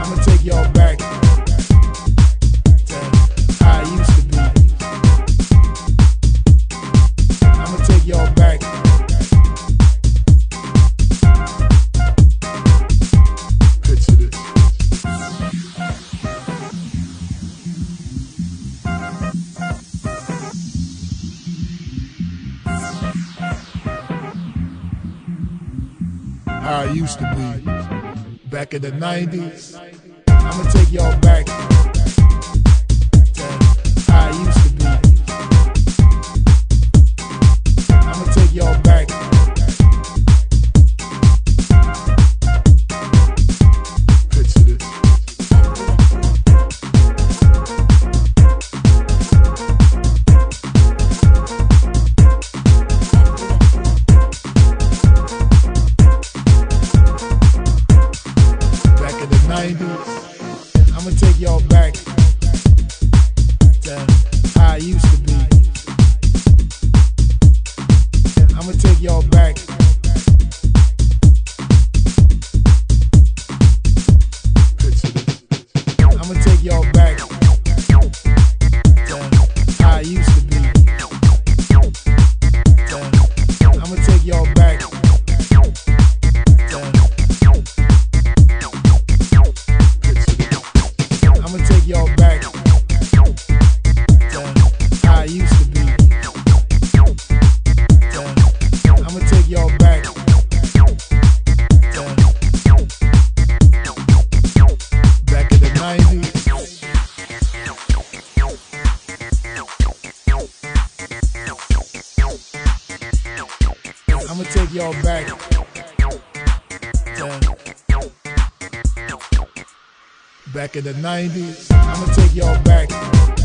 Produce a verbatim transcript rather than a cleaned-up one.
I'ma take y'all back to how it used to be. I'ma take y'all back. Picture this. How it used to be back in the nineties. I'ma take y'all back to how it used to be. I'ma take y'all back. Picture this. I'ma take y'all back to how it used to be. I'ma take y'all back. I'ma take y'all back to how it used to be. I'ma take y'all back. I'ma take y'all back to how it used to be. I'ma take y'all back to back in the nineties. I'ma take y'all back to back in the nineties. I'ma take y'all back.